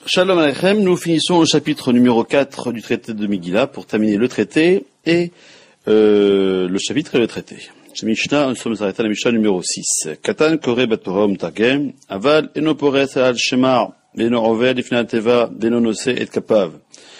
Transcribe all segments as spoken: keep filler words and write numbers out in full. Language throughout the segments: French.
Shalom Aleichem, nous finissons le chapitre numéro quatre du traité de Megillah pour terminer le traité et euh, le chapitre et le traité. Chez Mishnah, nous sommes arrêtés à la Mishnah numéro six. Katan kore batorah umtargem, aval eno pores al shemar, eno over lifnei teva, eno nose et kapav.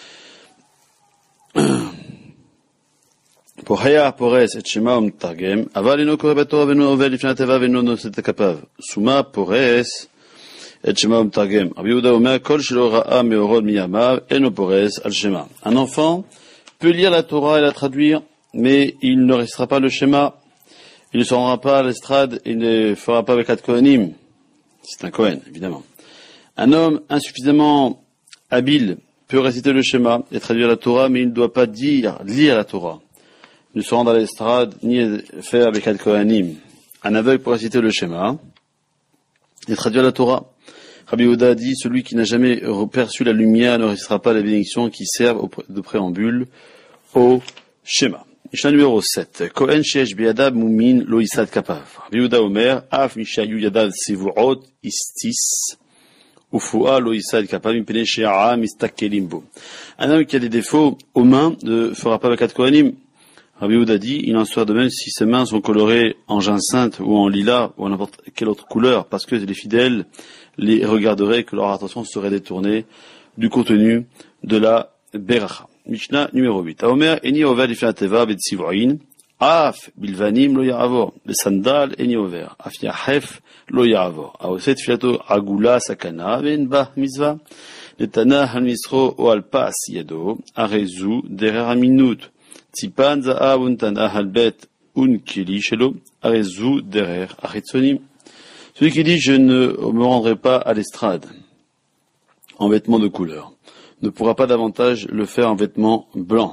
Pohaya pores et shema umtargem, aval eno kore batorah, eno over lifnei teva, eno nose et kapav. Suma pores et shema umtargem. Rabbi Yehuda omer kol shelo ra'a meorod miyamav, eno pores al shema. Un enfant peut lire la Torah et la traduire, mais il ne restera pas le schéma. Il ne se rendra pas à l'estrade, il ne fera pas avec Kohanim. C'est un Kohen, évidemment. Un homme insuffisamment habile peut réciter le schéma et traduire la Torah, mais il ne doit pas dire, lire la Torah. Ne se rendre à l'estrade, ni faire avec Kohanim. Un aveugle peut réciter le schéma et traduire la Torah. Rabbi Yehuda dit, celui qui n'a jamais perçu la lumière ne récitera pas les bénédictions qui servent de préambule au schéma. Mishnah numéro sept. Kohen sheyesh biyadav mumin lo yisad kapav. Rabbi Yehuda omer, af mishayu yadav sivuot istis, ufua lo yisad kapav mipnei she'a mistakelim bo. Un homme qui a des défauts aux mains ne fera pas vakat kohanim. Rabbi Yehuda dit, il en soit de même si ses mains sont colorées en jacinthe ou en lilas ou en n'importe quelle autre couleur, parce que les fidèles les regarderaient, que leur attention serait détournée du contenu de la beracha. Mishnah numéro huit. Aomer eni over lifnei teva betziv'oin, af bilvanim lo ya'avor, besandal eni over, af yahef lo ya'avor. Aoset filato agula sakana ve'en bah mizva, letana hal misro o al pas yado, arezu derer aminut, tzipan za'av untana hal bet un kili shelo, arezu derer achitzonim. Celui qui dit je ne me rendrai pas à l'estrade en vêtements de couleur ne pourra pas davantage le faire en vêtements blancs.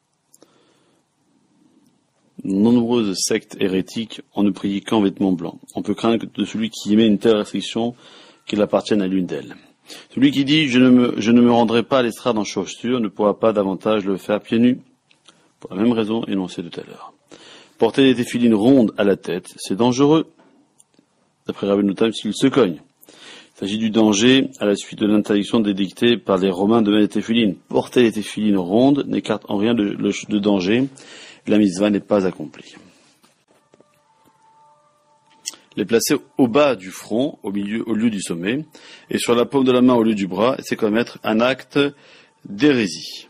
De nombreuses sectes hérétiques en ne priant qu'en vêtements blancs. On peut craindre de celui qui émet une telle restriction qu'il appartienne à l'une d'elles. Celui qui dit je ne me, je ne me rendrai pas à l'estrade en chaussures ne pourra pas davantage le faire pieds nus. Pour la même raison énoncée tout à l'heure. Porter des téphilines rondes à la tête, c'est dangereux. D'après Rabbi Notam, s'il se cogne. Il s'agit du danger à la suite de l'interdiction dédictée par les Romains de mettre les téphilines. Porter les téphilines rondes n'écarte en rien de, de, de danger. La mitzvah n'est pas accomplie. Les placer au bas du front, au milieu, au lieu du sommet, et sur la paume de la main au lieu du bras, c'est commettre un acte d'hérésie.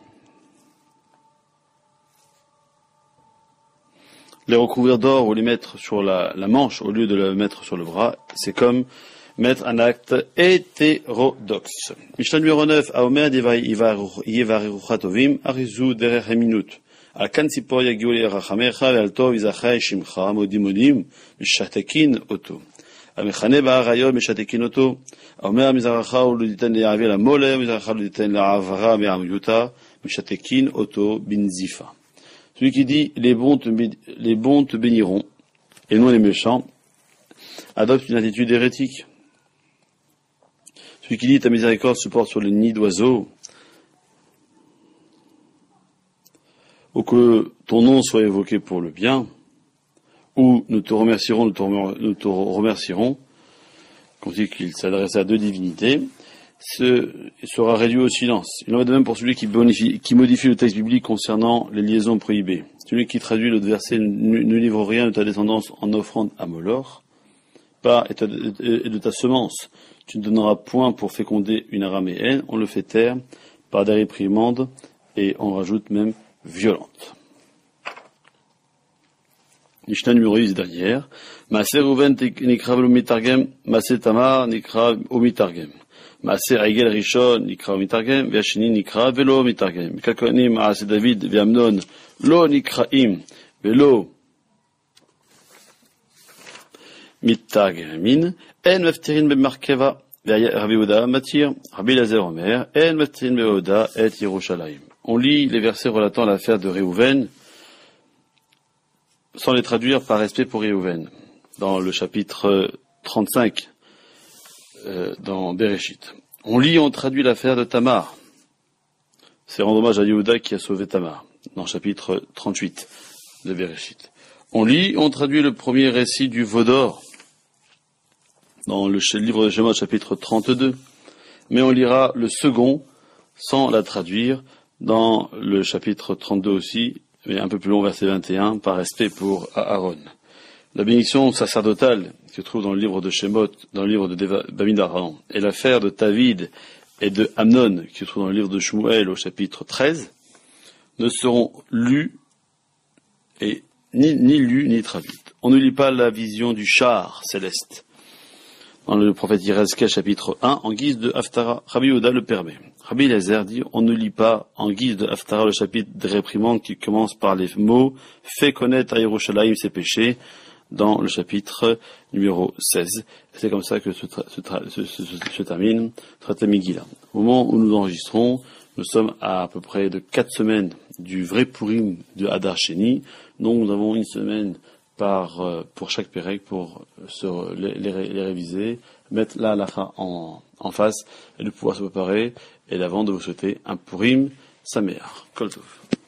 Les recouvrir d'or ou les mettre sur la, la manche au lieu de les mettre sur le bras, c'est comme mettre un acte hétérodoxe. Mishnah numéro neuf. Aomer yevarerucha tovim arizu derer heminut. Al kan tzipor yagiu le'erachamecha ve'al tov yizachai shimcha modimonim mishatekin oto. Al mechane ba'arayot mishatekin oto. Aomer mizaracha u lo diten le'avir la mole, mizaracha lo diten le'avara me'amyuta mishatekin oto binzifa. Celui qui dit les bons te, les bons te béniront et non les méchants adopte une attitude hérétique. Celui qui dit ta miséricorde se porte sur les nids d'oiseaux, ou que ton nom soit évoqué pour le bien, ou nous te remercierons, nous te, nous te remercierons, comme dit qu'il s'adresse à deux divinités, ce, sera réduit au silence. Il en va de même pour celui qui, bonifie, qui modifie le texte biblique concernant les liaisons prohibées. Celui qui traduit le verset ne, ne livre rien de ta descendance en offrande à Moloch, pas et, ta, et de ta semence. Tu ne donneras point pour féconder une araméenne, on le fait taire par des réprimandes et on rajoute même violente. Mishnah numéro huit dernière. Maaseh Reuven nikra velo mitargem, Maaseh Tamar nikra o mitargem. Maaseh Egel Rishon nikra o mitargem, Ve'asheni nikra velo mitargem. Kalkonim Maaseh David ve'Amnon lo nikraim velo mitargemin. En meftirin bemarkeva Rabbi Yehuda matir Rabbi Eliezer omer en meftirin beoda et Yerushalayim. On lit les versets relatant à l'affaire de Réhouven sans les traduire par respect pour Réhouven dans le chapitre trente-cinq euh, dans Bereshit. On lit et on traduit l'affaire de Tamar. C'est rendre hommage à Yehuda qui a sauvé Tamar dans le chapitre trente-huit de Bereshit. On lit et on traduit le premier récit du veau d'or dans le livre de Shemot, chapitre trente-deux. mais on lira le second sans la traduire dans le chapitre trente-deux aussi, mais un peu plus long, verset vingt et un, par respect pour Aaron. La bénédiction sacerdotale qui se trouve dans le livre de Shemot, dans le livre de Bamidbar, et l'affaire de David et de Amnon qui se trouve dans le livre de Shmuel au chapitre treize, ne seront lues et ni, ni lues ni traduites. On ne lit pas la vision du char céleste dans le prophète Yézéchiel chapitre un en guise de Haftara. Rabbi Yehuda le permet. Rabbi Eliezer dit on ne lit pas en guise de Haftara le chapitre de réprimande qui commence par les mots fais connaître à Yerushalayim ses péchés dans le chapitre numéro seize. C'est comme ça que se, tra- se, tra- se, se, se, se termine Traité Megillah. Au moment où nous enregistrons, nous sommes à à peu près de quatre semaines du vrai Purim de Hadar Sheni, donc nous avons une semaine par, euh, pour chaque Pérec pour se, les, les, les réviser, mettre la halakha en, en face et de pouvoir se préparer, et d'avant de vous souhaiter un Purim Sameach. Kol Tov.